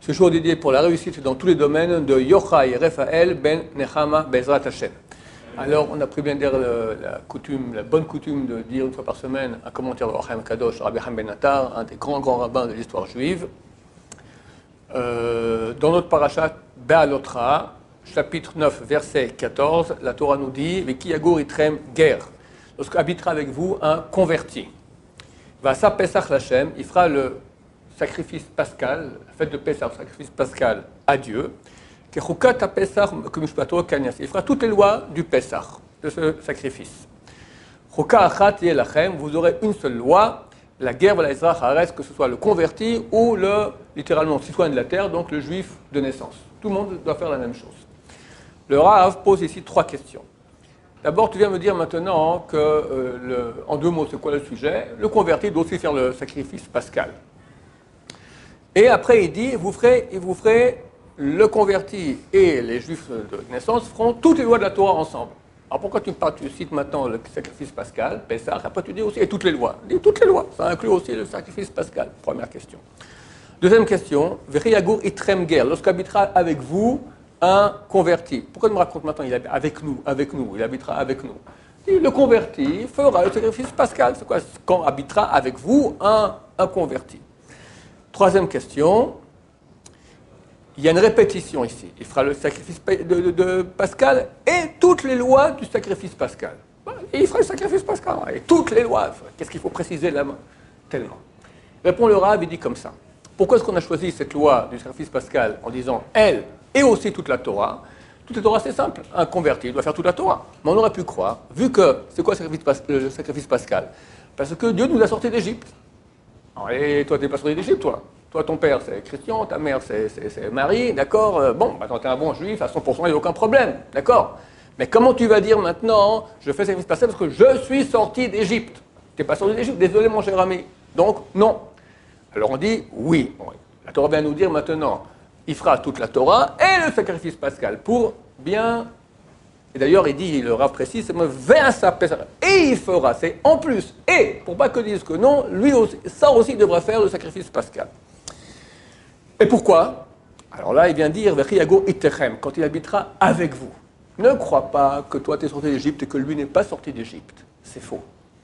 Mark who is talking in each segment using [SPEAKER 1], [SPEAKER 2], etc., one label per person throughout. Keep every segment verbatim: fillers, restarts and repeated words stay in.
[SPEAKER 1] Ce jour est dédié pour la réussite dans tous les domaines de Yochai Raphaël ben Nechama Bezrat Hashem. Alors, on a pris bien dire le, la, coutume, la bonne coutume de dire une fois par semaine un commentaire de Rachaim Kadosh, Rabbi Chaim Ben Attar, un des grands grands rabbins de l'histoire juive. Euh, dans notre parashat Be'alotra, chapitre neuf, verset quatorze, la Torah nous dit Veki yagur itrem ger. Lorsqu'habitera avec vous un converti. Vasa Pesach Lachem, il fera le sacrifice pascal, la fête de Pesach, le sacrifice pascal à Dieu. Il fera toutes les lois du Pesach, de ce sacrifice. Vous aurez une seule loi, la guerre de l'Ezra, que ce soit le converti ou le, littéralement, citoyen de la terre, donc le juif de naissance. Tout le monde doit faire la même chose. Le Rav pose ici trois questions. D'abord, tu viens me dire maintenant que, euh, le, en deux mots, c'est quoi le sujet? Le converti doit aussi faire le sacrifice pascal. Et après, il dit, vous ferez, vous ferez le converti et les juifs de naissance feront toutes les lois de la Torah ensemble. Alors pourquoi tu, parles, tu cites maintenant le sacrifice pascal, Pessah, après tu dis aussi, et toutes les lois. Dis toutes les lois, ça inclut aussi le sacrifice pascal. Première question. Deuxième question, Veri yagur itrem ger, lorsqu'habitera avec vous un converti. Pourquoi tu me racontes maintenant, il habite avec nous, avec nous, il habitera avec nous. Dis, le converti fera le sacrifice pascal. C'est quoi? Quand habitera avec vous un, un converti. Troisième question. Il y a une répétition ici. Il fera le sacrifice de, de, de Pascal et toutes les lois du sacrifice pascal. Et il fera le sacrifice pascal. Et toutes les lois. Qu'est-ce qu'il faut préciser là-bas? Tellement. Répond le Rav, il dit comme ça. Pourquoi est-ce qu'on a choisi cette loi du sacrifice pascal en disant elle et aussi toute la Torah? Toute la Torah, c'est simple. Un converti doit faire toute la Torah. Mais on aurait pu croire, vu que c'est quoi le sacrifice, le sacrifice pascal? Parce que Dieu nous a sortis d'Égypte. Et toi, tu n'es pas sorti d'Égypte, toi. Toi, ton père, c'est Christian, ta mère, c'est Marie, d'accord? Bon, maintenant, tu es un bon juif, à cent pour cent, il n'y a aucun problème, d'accord? Mais comment tu vas dire maintenant, je fais sacrifice pascal parce que je suis sorti d'Égypte? Tu n'es pas sorti d'Égypte, désolé, mon cher ami. Donc, non. Alors, on dit oui. La Torah vient nous dire maintenant, il fera toute la Torah et le sacrifice pascal pour bien. Et d'ailleurs, il dit, le Rav précise, c'est vers sa Pesach. Et il fera, c'est en plus. Et, pour pas que disent que non, lui aussi, ça aussi devra faire le sacrifice pascal. Et pourquoi? Alors là, il vient dire, quand il habitera avec vous. Ne crois pas que toi, tu es sorti d'Égypte et que lui n'est pas sorti d'Égypte. C'est faux.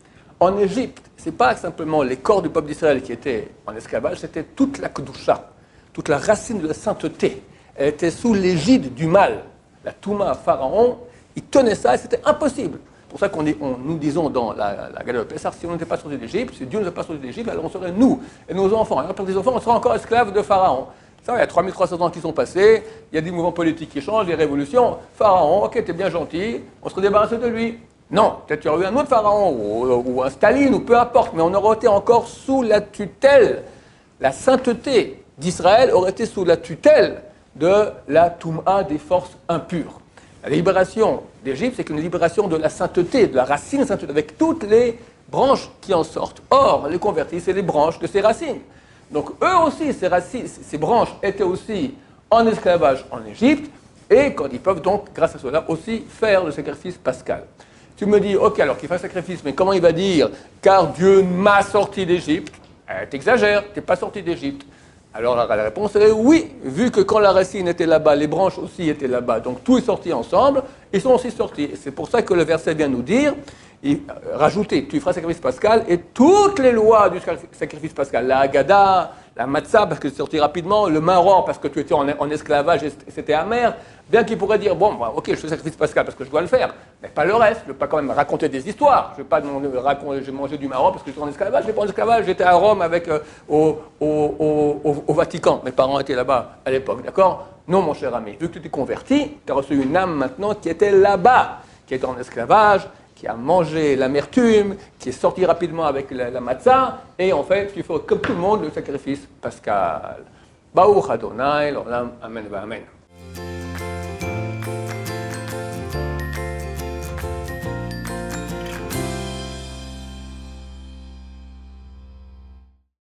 [SPEAKER 1] En Égypte, ce n'est pas simplement les corps du peuple d'Israël qui étaient en esclavage, c'était toute la Kedusha, toute la racine de la sainteté. Elle était sous l'égide du mal. La Touma, Pharaon, il tenait ça et c'était impossible. C'est pour ça qu'on on, nous disons dans la, la Gala de Pessah, si on n'était pas sorti d'Égypte, si Dieu ne nous a pas sorti d'Égypte, alors on serait nous et nos enfants. Et après des enfants, on sera encore esclaves de Pharaon. Ça, il y a trois mille trois cents ans qui sont passés, il y a des mouvements politiques qui changent, des révolutions. Pharaon, ok, t'es bien gentil, on serait débarrassé de lui. Non, peut-être qu'il y aurait eu un autre Pharaon, ou, ou un Staline, ou peu importe, mais on aurait été encore sous la tutelle. La sainteté d'Israël aurait été sous la tutelle de la Touma des forces impures. La libération d'Égypte, c'est une libération de la sainteté, de la racine de sainteté, avec toutes les branches qui en sortent. Or, les convertis, c'est les branches de ces racines. Donc, eux aussi, ces, racines, ces branches étaient aussi en esclavage en Égypte, et quand ils peuvent donc, grâce à cela, aussi faire le sacrifice pascal. Tu me dis, ok, alors qu'il fasse le sacrifice, mais comment il va dire, car Dieu m'a sorti d'Égypte? Eh, t'exagères, t'es pas sorti d'Égypte. Alors la réponse est oui, vu que quand la racine était là-bas, les branches aussi étaient là-bas, donc tout est sorti ensemble, ils sont aussi sortis. Et c'est pour ça que le verset vient nous dire, et, euh, rajouter, tu feras sacrifice pascal, et toutes les lois du sacrifice pascal, la Haggadah, la Matzah, parce que c'est sorti rapidement, le maror, parce que tu étais en, en esclavage et c'était amer, bien qu'il pourrait dire, bon, bah, ok, je fais sacrifice pascal parce que je dois le faire, mais pas le reste, je ne vais pas quand même raconter des histoires, je ne vais pas raconter, j'ai mangé du maror parce que j'étais en esclavage, je n'étais pas en esclavage, j'étais à Rome avec, euh, au, au, au, au, au Vatican, mes parents étaient là-bas à l'époque, d'accord? Non, mon cher ami, vu que tu t'es converti, tu as reçu une âme maintenant qui était là-bas, qui était en esclavage, qui a mangé l'amertume, qui est sorti rapidement avec la, la matzah, et en fait, tu fais comme tout le monde le sacrifice pascal. Baruch Adonai, l'olam, amen, amen.